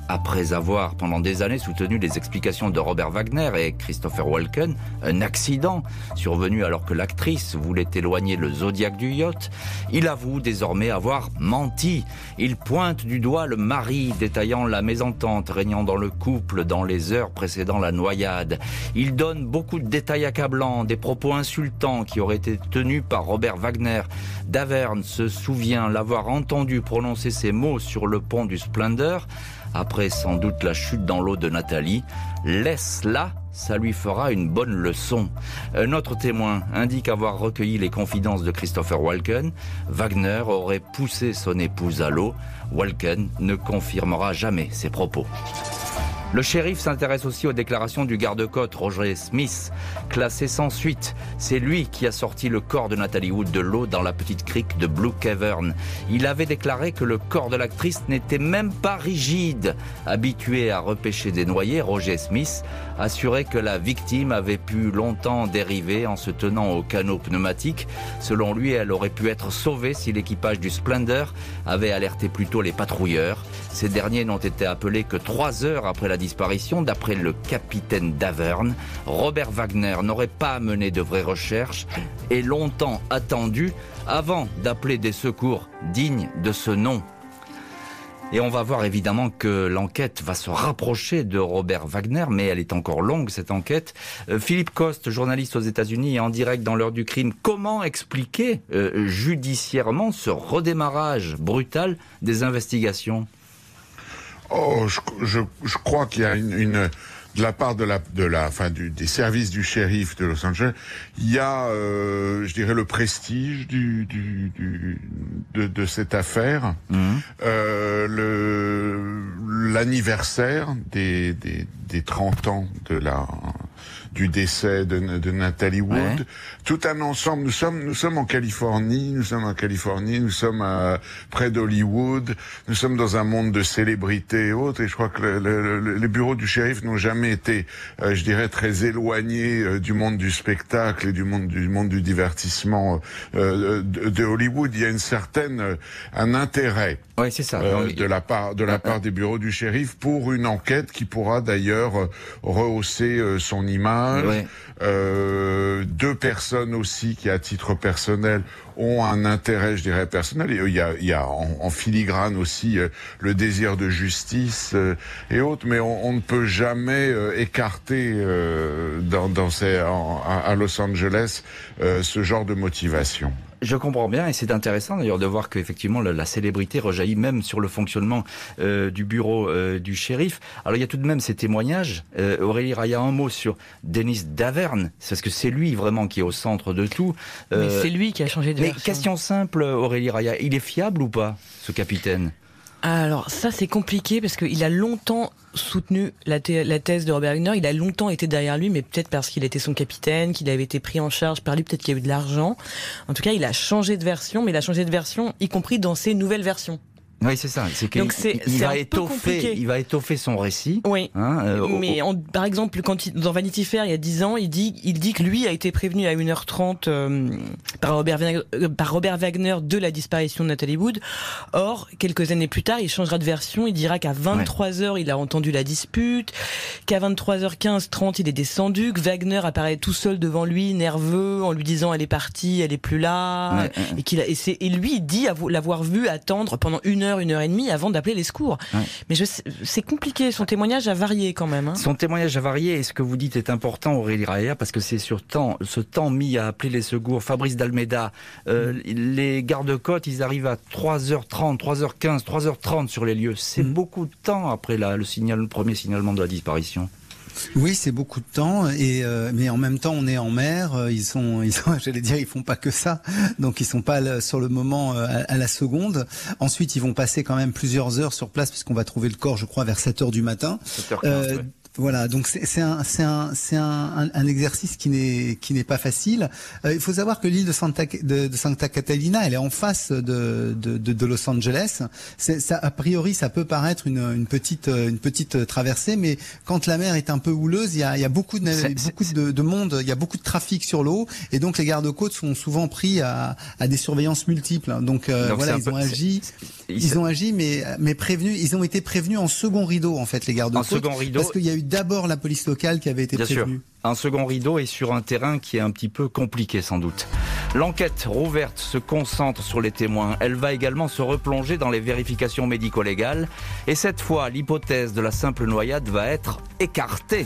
Speaker 3: Après avoir pendant des années soutenu les explications de Robert Wagner et Christopher Walken, un accident survenu alors que l'actrice voulait éloigner le Zodiac du yacht, il avoue désormais avoir menti. Il pointe du doigt le mari, détaillant la mésentente régnant dans le couple dans les heures précédant la noyade. Il donne beaucoup de détails accablants, des propos insultants qui auraient été tenus par Robert Wagner. Davern se souvient l'avoir entendu prononcer ces mots sur le pont du Splendor, après sans doute la chute dans l'eau de Nathalie. « Laisse-la, ça lui fera une bonne leçon ». Un autre témoin indique avoir recueilli les confidences de Christopher Walken. Wagner aurait poussé son épouse à l'eau. Walken ne confirmera jamais ses propos. Le shérif s'intéresse aussi aux déclarations du garde-côte Roger Smith, classé sans suite. C'est lui qui a sorti le corps de Natalie Wood de l'eau dans la petite crique de Blue Cavern. Il avait déclaré que le corps de l'actrice n'était même pas rigide. Habitué à repêcher des noyés, Roger Smith assurait que la victime avait pu longtemps dériver en se tenant au canot pneumatique. Selon lui, elle aurait pu être sauvée si l'équipage du Splendor avait alerté plus tôt les patrouilleurs. Ces derniers n'ont été appelés que trois heures après la disparition. D'après le capitaine Davern, Robert Wagner n'aurait pas mené de vraies recherches et longtemps attendu avant d'appeler des secours dignes de ce nom. Et on va voir évidemment que l'enquête va se rapprocher de Robert Wagner, mais elle est encore longue, cette enquête. Euh, Philippe Coste, journaliste aux États-Unis et en direct dans l'heure du crime, comment expliquer euh, judiciairement ce redémarrage brutal des investigations ?
Speaker 6: Oh, je, je, je crois qu'il y a une, une de la part de la, de la, enfin, du, des services du shérif de Los Angeles, il y a, euh, je dirais, le prestige du, du, du de, de cette affaire, mmh. euh, le l'anniversaire des, des des trente ans de la du décès de, de Natalie Wood, ouais. Tout un ensemble. Nous sommes, nous sommes en Californie, nous sommes en Californie, nous sommes à, près d'Hollywood, nous sommes dans un monde de célébrités et autres, et je crois que le, le, le, les bureaux du shérif n'ont jamais été, euh, je dirais, très éloignés euh, du monde du spectacle et du monde du monde du divertissement euh, de, de Hollywood. Il y a une certaine, euh, un intérêt.
Speaker 3: Oui, c'est ça.
Speaker 6: Euh, de la part, de la part des bureaux du shérif pour une enquête qui pourra d'ailleurs euh, rehausser euh, son image. Ouais. Euh, deux personnes aussi qui, à titre personnel, ont un intérêt, je dirais, personnel. Il y a, il y a en, en filigrane aussi euh, le désir de justice euh, et autres, mais on, on ne peut jamais euh, écarter euh, dans, dans ces, en, à Los Angeles euh, ce genre de motivation.
Speaker 3: Je comprends bien, et c'est intéressant d'ailleurs de voir qu'effectivement la, la célébrité rejaillit même sur le fonctionnement euh, du bureau euh, du shérif. Alors il y a tout de même ces témoignages. Euh, Aurélie Raya, un mot sur Dennis Davern, parce que c'est lui vraiment qui est au centre de tout.
Speaker 5: Euh, Mais c'est lui qui a changé de
Speaker 3: mais
Speaker 5: version.
Speaker 3: Question simple, Aurélie Raya, il est fiable ou pas, ce capitaine ?
Speaker 5: Alors ça c'est compliqué parce qu'il a longtemps soutenu la, thé- la thèse de Robert Wagner, il a longtemps été derrière lui, mais peut-être parce qu'il était son capitaine, qu'il avait été pris en charge par lui, peut-être qu'il y a eu de l'argent. En tout cas, il a changé de version, mais il a changé de version, y compris dans ses nouvelles versions.
Speaker 3: Oui, c'est ça. C'est qu'il
Speaker 5: Donc c'est,
Speaker 3: il, il
Speaker 5: c'est
Speaker 3: va
Speaker 5: un
Speaker 3: étoffer,
Speaker 5: peu
Speaker 3: il va étoffer son récit.
Speaker 5: Oui.
Speaker 3: Hein, euh,
Speaker 5: mais
Speaker 3: au,
Speaker 5: on, par exemple, quand il, dans Vanity Fair, il y a dix ans, il dit, il dit que lui a été prévenu à une heure trente euh, par Robert Wagner, euh, par Robert Wagner de la disparition de Natalie Wood. Or, quelques années plus tard, il changera de version. Il dira qu'à vingt-trois heures, ouais. il a entendu la dispute, qu'à vingt-trois heures quinze, trente, il est descendu, que Wagner apparaît tout seul devant lui, nerveux, en lui disant elle est partie, elle est plus là, ouais, et ouais. qu'il a, et, c'est, et lui, il dit l'avoir vu attendre pendant une heure, une heure et demie avant d'appeler les secours. Ouais. Mais je sais, c'est compliqué, son témoignage a varié quand même. Hein.
Speaker 3: Son témoignage a varié et ce que vous dites est important, Aurélie Raya, parce que c'est sur temps, ce temps mis à appeler les secours. Fabrice d'Almeida, euh, mmh. les gardes-côtes, ils arrivent à trois heures trente, trois heures quinze, trois heures trente sur les lieux. C'est mmh. beaucoup de temps après la, le, signal, le premier signalement de la disparition.
Speaker 7: Oui, c'est beaucoup de temps, et euh, mais en même temps, on est en mer. Euh, ils sont, ils sont, j'allais dire, ils font pas que ça, donc ils sont pas là, sur le moment euh, à, à la seconde. Ensuite, ils vont passer quand même plusieurs heures sur place, puisqu'on va trouver le corps, je crois, vers sept heures du matin.
Speaker 3: sept heures quinze, euh, ouais.
Speaker 7: Voilà, donc c'est, c'est un, c'est un, c'est un, un, un exercice qui n'est, qui n'est pas facile. Euh, il faut savoir que l'île de Santa, de, de Santa Catalina, elle est en face de, de, de, de Los Angeles. C'est, ça, a priori, ça peut paraître une, une petite, une petite traversée, mais quand la mer est un peu houleuse, il y a, il y a beaucoup de, c'est, beaucoup c'est, de, de monde, il y a beaucoup de trafic sur l'eau, et donc les gardes-côtes sont souvent pris à, à des surveillances multiples. Donc, euh, donc voilà, ils peu, ont agi. Ils ont agi, mais, mais prévenus. Ils ont été prévenus en second rideau, en fait, les gardes-côtes.
Speaker 3: En second rideau.
Speaker 7: Parce qu'il y a eu d'abord la police locale qui avait été
Speaker 3: Bien
Speaker 7: prévenue.
Speaker 3: sûr. Un second rideau et sur un terrain qui est un petit peu compliqué sans doute. L'enquête rouverte se concentre sur les témoins. Elle va également se replonger dans les vérifications médico-légales. Et cette fois, l'hypothèse de la simple noyade va être écartée.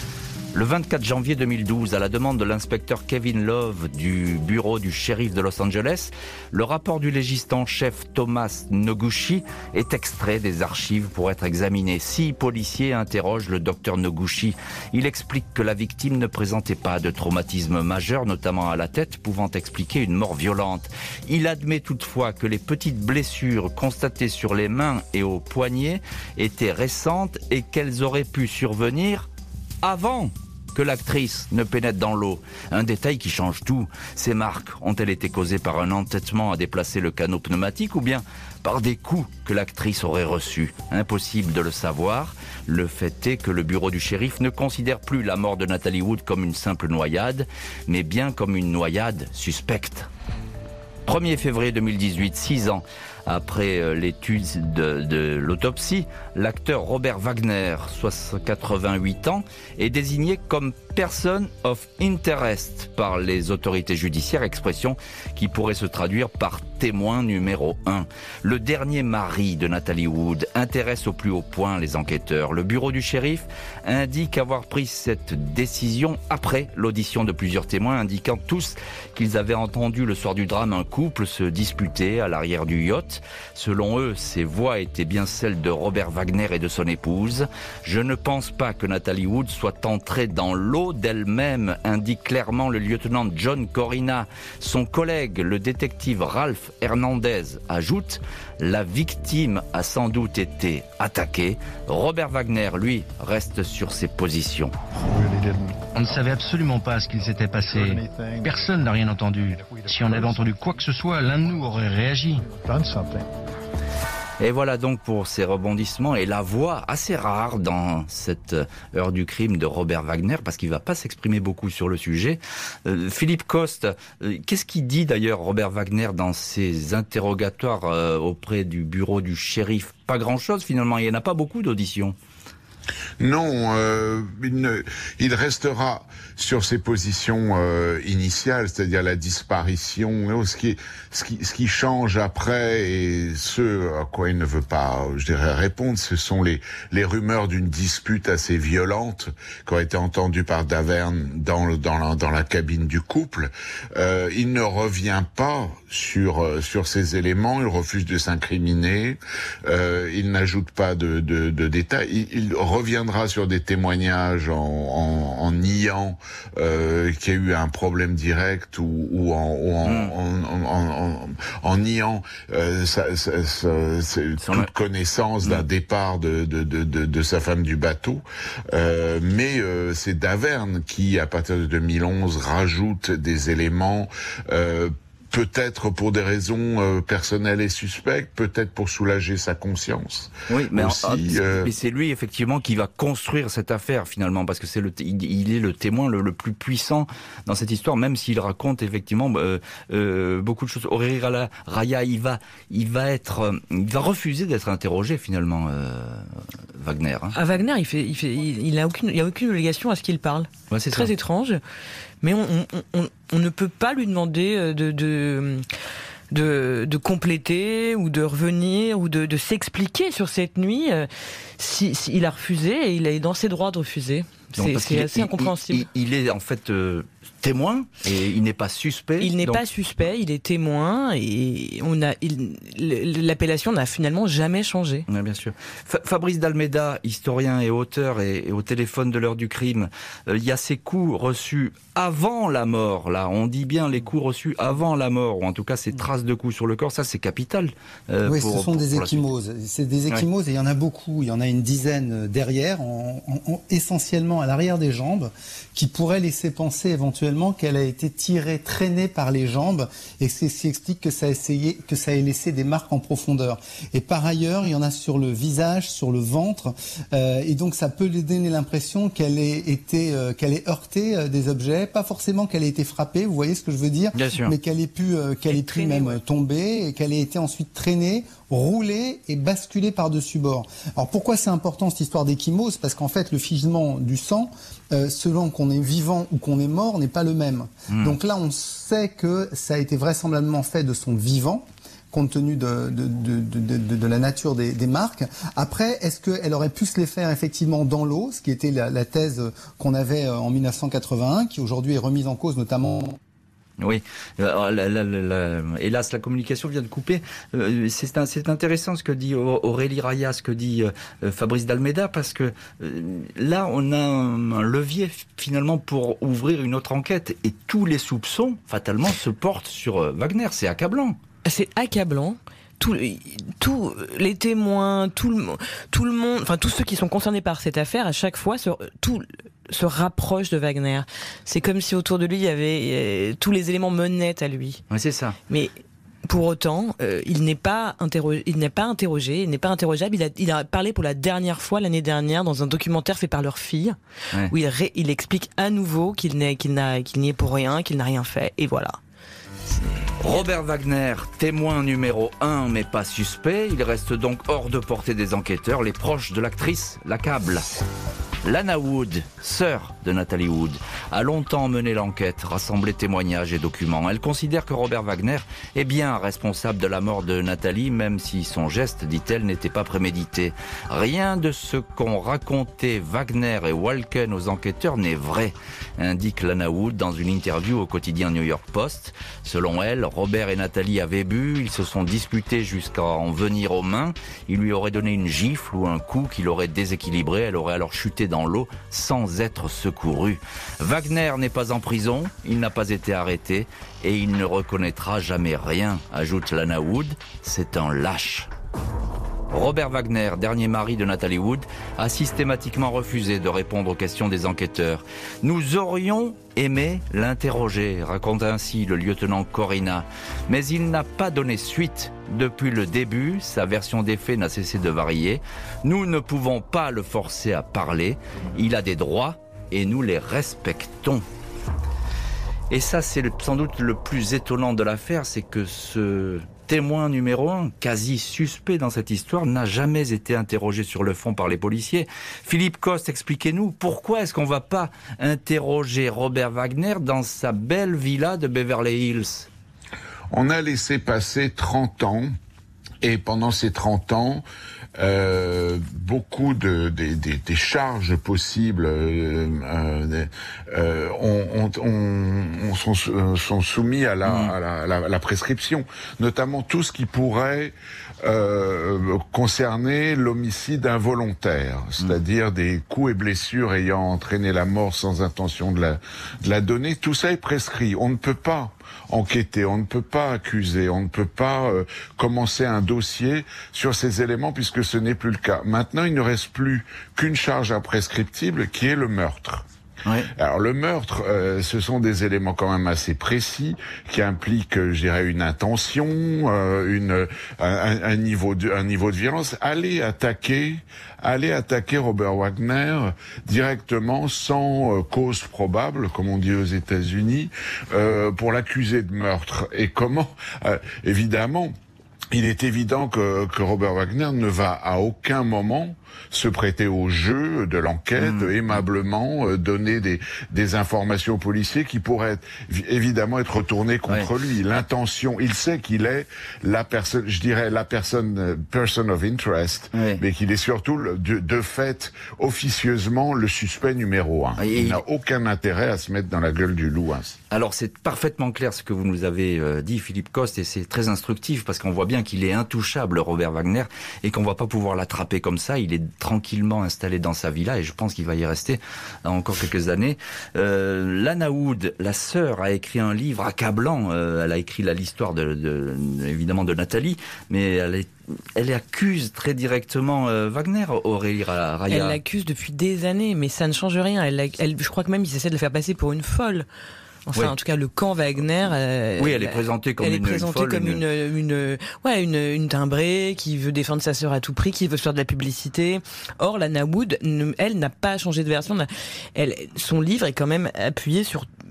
Speaker 3: Le vingt-quatre janvier deux mille douze, à la demande de l'inspecteur Kevin Love du bureau du shérif de Los Angeles, le rapport du légiste en chef Thomas Noguchi est extrait des archives pour être examiné. Six policiers interrogent le docteur Noguchi. Il explique que la victime ne présentait pas de traumatisme majeur, notamment à la tête, pouvant expliquer une mort violente. Il admet toutefois que les petites blessures constatées sur les mains et aux poignets étaient récentes et qu'elles auraient pu survenir avant que l'actrice ne pénètre dans l'eau. Un détail qui change tout. Ces marques ont-elles été causées par un entêtement à déplacer le canot pneumatique ou bien par des coups que l'actrice aurait reçus? Impossible de le savoir. Le fait est que le bureau du shérif ne considère plus la mort de Natalie Wood comme une simple noyade, mais bien comme une noyade suspecte. premier février deux mille dix-huit, six ans après l'étude de, de l'autopsie, l'acteur Robert Wagner, quatre-vingt-huit ans, est désigné comme person of interest par les autorités judiciaires, expression qui pourrait se traduire par témoin numéro un. Le dernier mari de Natalie Wood intéresse au plus haut point les enquêteurs. Le bureau du shérif indique avoir pris cette décision après l'audition de plusieurs témoins, indiquant tous qu'ils avaient entendu le soir du drame un couple se disputer à l'arrière du yacht. Selon eux, ces voix étaient bien celles de Robert Wagner et de son épouse. Je ne pense pas que Natalie Wood soit entrée dans l'eau d'elle-même, indique clairement le lieutenant John Corina. Son collègue, le détective Ralph Hernandez, ajoute « La victime a sans doute été attaquée ». Robert Wagner, lui, reste sur ses positions.
Speaker 8: On ne savait absolument pas ce qu'il s'était passé. Personne n'a rien entendu. Si on avait entendu quoi que ce soit, l'un de nous aurait réagi.
Speaker 3: Et voilà donc pour ces rebondissements et la voix assez rare dans cette heure du crime de Robert Wagner, parce qu'il ne va pas s'exprimer beaucoup sur le sujet. Euh, Philippe Coste, euh, qu'est-ce qu'il dit d'ailleurs Robert Wagner dans ses interrogatoires euh, auprès du bureau du shérif? Pas grand-chose finalement, il n'y en a pas beaucoup d'auditions.
Speaker 6: Non, euh, il, ne, il restera sur ses positions euh, initiales, c'est-à-dire la disparition. Ce qui, ce, qui, ce qui change après et ce à quoi il ne veut pas, je dirais, répondre, ce sont les, les rumeurs d'une dispute assez violente qui a été entendue par Davern dans, dans, la, dans la cabine du couple. Euh, il ne revient pas sur, sur ces éléments, il refuse de s'incriminer, euh, il n'ajoute pas de, de, de détails, il, il reviendra sur des témoignages en, en, en niant euh, qu'il y a eu un problème direct ou, ou, en, ou en, mmh. en, en, en, en niant euh, sa, sa, sa, sa, toute le... connaissance mmh. d'un départ de, de, de, de, de sa femme du bateau. Euh, mais euh, c'est Davern qui, à partir de deux mille onze, rajoute des éléments euh, peut-être pour des raisons euh, personnelles et suspectes, peut-être pour soulager sa conscience.
Speaker 3: Oui, mais,
Speaker 6: aussi,
Speaker 3: en,
Speaker 6: euh...
Speaker 3: mais c'est lui effectivement qui va construire cette affaire finalement, parce que c'est le, il, il est le témoin le, le plus puissant dans cette histoire, même s'il raconte effectivement euh, euh, beaucoup de choses. Aurélien Raya, il va, il va être, il va refuser d'être interrogé finalement, euh, Wagner. Hein.
Speaker 5: À Wagner, il fait, il fait, il, il a aucune, il y a aucune obligation à ce qu'il parle.
Speaker 3: Ouais, c'est
Speaker 5: très
Speaker 3: ça.
Speaker 5: étrange. Mais on, on, on, on ne peut pas lui demander de, de, de, de compléter ou de revenir ou de, de s'expliquer sur cette nuit. Si, si il a refusé et il est dans ses droits de refuser. C'est, c'est assez
Speaker 3: il,
Speaker 5: incompréhensible.
Speaker 3: Il, il, il est en fait euh, témoin et il n'est pas suspect.
Speaker 5: Il n'est
Speaker 3: donc...
Speaker 5: pas suspect, il est témoin et on a, il, l'appellation n'a finalement jamais changé.
Speaker 3: Oui, bien sûr. Fa- Fabrice D'Almeida, historien et auteur, et, et au téléphone de l'heure du crime, euh, il y a ces coups reçus avant la mort. Là, on dit bien les coups reçus avant la mort, ou en tout cas ces traces de coups sur le corps. Ça, c'est capital. Euh,
Speaker 7: oui,
Speaker 3: pour,
Speaker 7: ce sont
Speaker 3: pour,
Speaker 7: des
Speaker 3: pour
Speaker 7: ecchymoses. C'est des ecchymoses ouais. Et il y en a beaucoup. Il y en a une dizaine derrière, en, en, en, essentiellement à l'arrière des jambes, qui pourraient laisser penser éventuellement qu'elle a été tirée, traînée par les jambes, et c'est ce qui explique que ça a essayé, que ça ait laissé des marques en profondeur. Et par ailleurs, il y en a sur le visage, sur le ventre, euh, et donc ça peut lui donner l'impression qu'elle ait été, euh, qu'elle ait heurté euh, des objets, pas forcément qu'elle ait été frappée, vous voyez ce que je veux dire,
Speaker 3: bien sûr.
Speaker 7: Mais qu'elle ait pu, euh, qu'elle ait pu
Speaker 5: traînée,
Speaker 7: même
Speaker 5: ouais.
Speaker 7: tomber, et qu'elle ait été ensuite traînée rouler et basculer par-dessus bord. Alors pourquoi c'est important cette histoire d'échymose ? Parce qu'en fait, le figement du sang, euh, selon qu'on est vivant ou qu'on est mort, n'est pas le même. Mmh. Donc là, on sait que ça a été vraisemblablement fait de son vivant, compte tenu de, de, de, de, de, de la nature des, des marques. Après, est-ce qu'elle aurait pu se les faire effectivement dans l'eau, ce qui était la, la thèse qu'on avait en mille neuf cent quatre-vingt-un, qui aujourd'hui est remise en cause notamment...
Speaker 3: Oui, la, la, la, la, hélas, la communication vient de couper. Euh, c'est, un, c'est intéressant ce que dit Aurélie Raya, ce que dit euh, Fabrice d'Almeida, parce que euh, là, on a un, un levier finalement pour ouvrir une autre enquête, et tous les soupçons, fatalement, se portent sur euh, Wagner. C'est accablant.
Speaker 5: C'est accablant. Tous tout, les témoins, tout le, tout le monde, enfin tous ceux qui sont concernés par cette affaire, à chaque fois, se, tout se rapproche de Wagner. C'est comme si autour de lui, il y avait euh, tous les éléments menaient à lui.
Speaker 3: Ouais, c'est ça.
Speaker 5: Mais pour autant, euh, il n'est pas interrogé, il n'est pas interrogé, il n'est pas interrogeable. Il a, il a parlé pour la dernière fois l'année dernière dans un documentaire fait par leur fille, ouais. où il, ré, il explique à nouveau qu'il n'est, qu'il n'a, qu'il n'y est pour rien, qu'il n'a rien fait, et voilà.
Speaker 3: Robert Wagner, témoin numéro un, mais pas suspect. Il reste donc hors de portée des enquêteurs. Les proches de l'actrice l'accablent. Lana Wood, sœur de Natalie Wood, a longtemps mené l'enquête, rassemblé témoignages et documents. Elle considère que Robert Wagner est bien responsable de la mort de Nathalie, même si son geste, dit-elle, n'était pas prémédité. Rien de ce qu'ont raconté Wagner et Walken aux enquêteurs n'est vrai, indique Lana Wood dans une interview au quotidien New York Post. Selon elle, Robert et Nathalie avaient bu, ils se sont disputés jusqu'à en venir aux mains. Il lui aurait donné une gifle ou un coup qui l'aurait déséquilibré. Elle aurait alors chuté dans l'eau sans être secouru. Wagner n'est pas en prison, il n'a pas été arrêté et il ne reconnaîtra jamais rien, ajoute Lana Wood. C'est un lâche. Robert Wagner, dernier mari de Natalie Wood, a systématiquement refusé de répondre aux questions des enquêteurs. Nous aurions aimé l'interroger, raconte ainsi le lieutenant Corina. Mais il n'a pas donné suite. Depuis le début, sa version des faits n'a cessé de varier. Nous ne pouvons pas le forcer à parler. Il a des droits et nous les respectons. Et ça, c'est le, sans doute le plus étonnant de l'affaire, c'est que ce témoin numéro un, quasi suspect dans cette histoire, n'a jamais été interrogé sur le fond par les policiers. Philippe Coste, expliquez-nous, pourquoi est-ce qu'on ne va pas interroger Robert Wagner dans sa belle villa de Beverly Hills ?
Speaker 6: On a laissé passer trente ans, et pendant ces trente ans, Euh, beaucoup de, de, de, des charges possibles euh, euh, euh, on, on, on sont, sont soumis à la, mmh. à, la, à, la, à la prescription, notamment tout ce qui pourrait euh, concerner l'homicide involontaire, c'est-à-dire mmh. des coups et blessures ayant entraîné la mort sans intention de la, de la donner. Tout ça est prescrit. On ne peut pas enquêter, on ne peut pas accuser, on ne peut pas euh, commencer un dossier sur ces éléments puisque ce n'est plus le cas. Maintenant, il ne reste plus qu'une charge imprescriptible qui est le meurtre. Oui. Alors le meurtre, euh, ce sont des éléments quand même assez précis qui impliquent, je dirais, une intention, euh, une un, un niveau de un niveau de violence. Aller attaquer, aller attaquer Robert Wagner directement sans euh, cause probable, comme on dit aux États-Unis, euh, pour l'accuser de meurtre. Et comment, euh, évidemment. Il est évident que, que Robert Wagner ne va à aucun moment se prêter au jeu de l'enquête, mmh. aimablement euh, donner des, des informations aux policiers qui pourraient être, évidemment être retournées contre ouais. lui. L'intention, il sait qu'il est la personne, je dirais la personne, person of interest, ouais. mais qu'il est surtout de, de fait officieusement le suspect numéro un. Et il n'a aucun intérêt à se mettre dans la gueule du loup. Hein.
Speaker 3: Alors c'est parfaitement clair ce que vous nous avez euh, dit, Philippe Coste, et c'est très instructif parce qu'on voit bien qu'il est intouchable, Robert Wagner, et qu'on va pas pouvoir l'attraper comme ça. Il est tranquillement installé dans sa villa et je pense qu'il va y rester encore quelques années. Euh, Lana Wood, la sœur, a écrit un livre accablant. Euh, elle a écrit là l'histoire de, de, évidemment de Nathalie, mais elle est Elle accuse très directement euh, Wagner, Aurélie Raya.
Speaker 5: Elle l'accuse depuis des années, mais ça ne change rien. Elle, elle, je crois que même ils essaient de la faire passer pour une folle. Enfin, oui. en tout cas, le camp Wagner. Euh,
Speaker 3: oui, elle est présentée comme
Speaker 5: elle
Speaker 3: une,
Speaker 5: est présentée
Speaker 3: une folle,
Speaker 5: comme une, une, une, ouais, une, une timbrée qui veut défendre sa sœur à tout prix, qui veut se faire de la publicité. Or, Lana Wood, elle n'a pas changé de version. Elle, son livre est quand même appuyé sur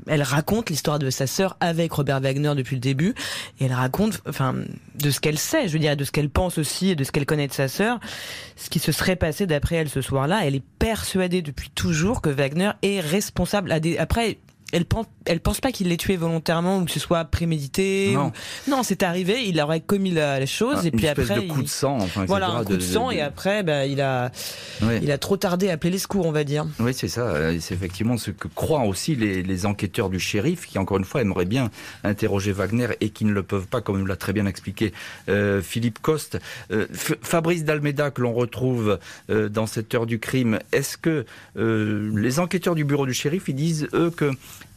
Speaker 5: elle raconte l'histoire de sa sœur avec Robert Wagner depuis le début, et elle raconte, enfin, de ce qu'elle sait, je veux dire, de ce qu'elle pense aussi, et de ce qu'elle connaît de sa sœur, ce qui se serait passé d'après elle ce soir-là. Elle est persuadée depuis toujours que Wagner est responsable. À des... Après, elle pense, elle pense pas qu'il l'ait tué volontairement ou que ce soit prémédité.
Speaker 3: Non,
Speaker 5: ou... non, c'est arrivé, il aurait commis la, la chose,
Speaker 3: ah,
Speaker 5: et puis après,
Speaker 3: de coup
Speaker 5: il...
Speaker 3: de sang, enfin,
Speaker 5: voilà, un coup de, de sang, de... et après, bah, il a, oui. il a trop tardé à appeler les secours, on va dire.
Speaker 3: Oui, c'est ça. C'est effectivement ce que croient aussi les, les enquêteurs du shérif, qui encore une fois aimeraient bien interroger Wagner et qui ne le peuvent pas, comme nous l'a très bien expliqué euh, Philippe Coste. Euh, F- Fabrice d'Almeida, que l'on retrouve euh, dans cette heure du crime. Est-ce que euh, les enquêteurs du bureau du shérif, ils disent eux que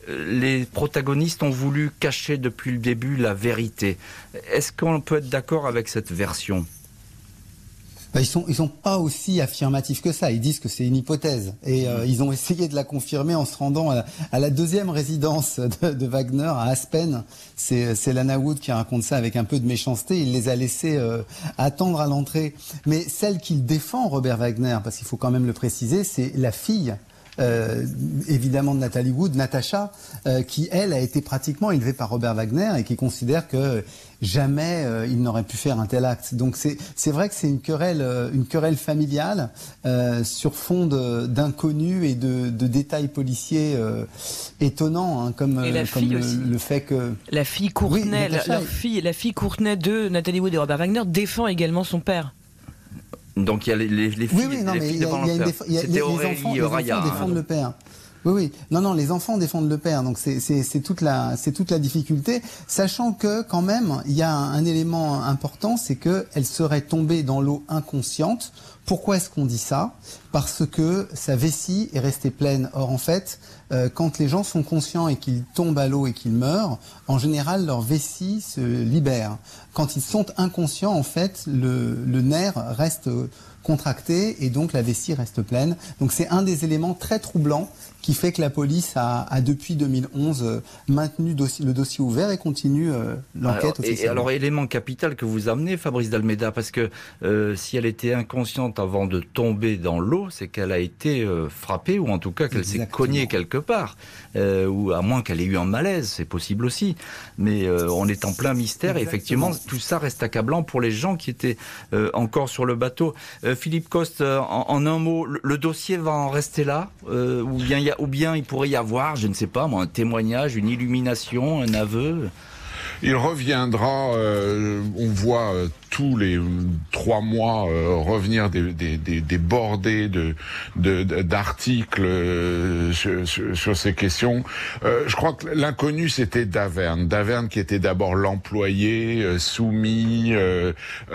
Speaker 3: les protagonistes ont voulu cacher depuis le début la vérité. Est-ce qu'on peut être d'accord avec cette version ?
Speaker 7: Ben, ils sont ils sont pas aussi affirmatifs que ça. Ils disent que c'est une hypothèse et euh, ils ont essayé de la confirmer en se rendant à, à la deuxième résidence de, de Wagner à Aspen. C'est c'est Lana Wood qui raconte ça avec un peu de méchanceté. Il les a laissés euh, attendre à l'entrée. Mais celle qu'il défend, Robert Wagner, parce qu'il faut quand même le préciser, c'est la fille. Euh, évidemment de Natalie Wood, Natasha, euh, qui elle a été pratiquement élevée par Robert Wagner et qui considère que jamais euh, il n'aurait pu faire un tel acte. Donc c'est c'est vrai que c'est une querelle euh, une querelle familiale euh, sur fond de, d'inconnus et de, de détails policiers euh, étonnants, hein, comme,
Speaker 5: et la
Speaker 7: euh, comme
Speaker 5: fille
Speaker 7: le,
Speaker 5: aussi.
Speaker 7: le fait que
Speaker 5: la fille Courtenay,
Speaker 7: oui, Natasha,
Speaker 5: leur fille, la fille Courtenay de Natalie Wood et Robert Wagner défend également son père.
Speaker 3: Donc il y a les, les, les filles,
Speaker 7: oui, oui, non,
Speaker 3: les
Speaker 7: mais
Speaker 3: filles
Speaker 7: il y a,
Speaker 3: défendent
Speaker 7: il y a
Speaker 3: le
Speaker 7: une
Speaker 3: père.
Speaker 7: déf- il y a-
Speaker 3: C'était
Speaker 7: les,
Speaker 3: Aurélie
Speaker 7: les enfants, les
Speaker 3: Raya,
Speaker 7: enfants défendent
Speaker 3: hein.
Speaker 7: le père. Oui, oui. Non, non, les enfants défendent le père. Donc c'est, c'est, c'est toute la, c'est toute la difficulté. Sachant que quand même, il y a un, un élément important, c'est que elle serait tombée dans l'eau inconsciente. Pourquoi est-ce qu'on dit ça ? Parce que sa vessie est restée pleine. Or, en fait, euh, quand les gens sont conscients et qu'ils tombent à l'eau et qu'ils meurent, en général, leur vessie se libère. Quand ils sont inconscients, en fait, le, le nerf reste contracté et donc la vessie reste pleine. Donc c'est un des éléments très troublants qui fait que la police a, a depuis deux mille onze maintenu dossi- le dossier ouvert et continue euh, l'enquête
Speaker 3: alors,
Speaker 7: officiellement.
Speaker 3: Et alors, élément capital que vous amenez, Fabrice d'Almeida, parce que euh, si elle était inconsciente avant de tomber dans l'eau, c'est qu'elle a été euh, frappée, ou en tout cas qu'elle Exactement. s'est cognée quelque part, euh, ou à moins qu'elle ait eu un malaise, c'est possible aussi. Mais euh, on est en plein mystère, Exactement. Et effectivement, tout ça reste accablant pour les gens qui étaient euh, encore sur le bateau. Euh, Philippe Coste, euh, en, en un mot, le, le dossier va en rester là, euh, ou bien il y a ou bien il pourrait y avoir, je ne sais pas moi, un témoignage, une illumination, un aveu.
Speaker 6: Il reviendra, euh, on voit euh, tous les euh, trois mois euh, revenir des, des, des, des bordées de, de, d'articles euh, sur, sur, sur ces questions. Euh, je crois que l'inconnu, c'était Daverne. Daverne qui était d'abord l'employé, euh, soumis, euh,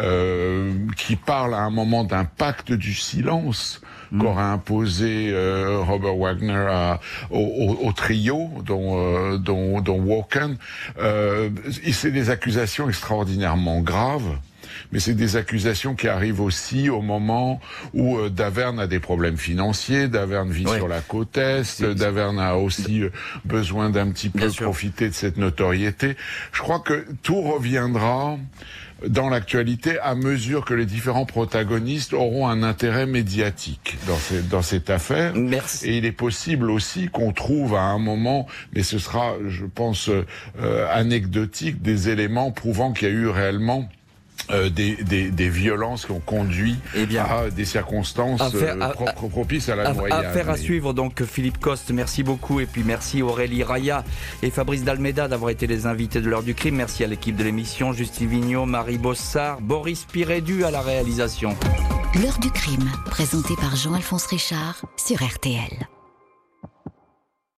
Speaker 6: euh, qui parle à un moment d'un pacte du silence qu'aurait imposé euh, Robert Wagner à, au, au, au trio, dont, euh, dont, dont Walken. Euh, c'est des accusations extraordinairement graves. Mais c'est des accusations qui arrivent aussi au moment où euh, Daverne a des problèmes financiers, Daverne vit ouais. sur la côte Est, c'est, Daverne a aussi euh, besoin d'un petit peu profiter de cette notoriété. Je crois que tout reviendra dans l'actualité à mesure que les différents protagonistes auront un intérêt médiatique dans, ces, dans cette affaire.
Speaker 3: Merci.
Speaker 6: Et il est possible aussi qu'on trouve à un moment, mais ce sera, je pense, euh, anecdotique, des éléments prouvant qu'il y a eu réellement Euh, des, des, des violences qui ont conduit eh bien, à des circonstances affaire, euh, pro- pro- propices à la à, noyade.
Speaker 3: Affaire à suivre donc, Philippe Coste, merci beaucoup, et puis merci Aurélie Raya et Fabrice d'Almeida d'avoir été les invités de l'heure du crime. Merci à l'équipe de l'émission, Justine Vignot, Marie Bossard, Boris Pirédu à la réalisation.
Speaker 1: L'heure du crime, présentée par Jean-Alphonse Richard sur R T L.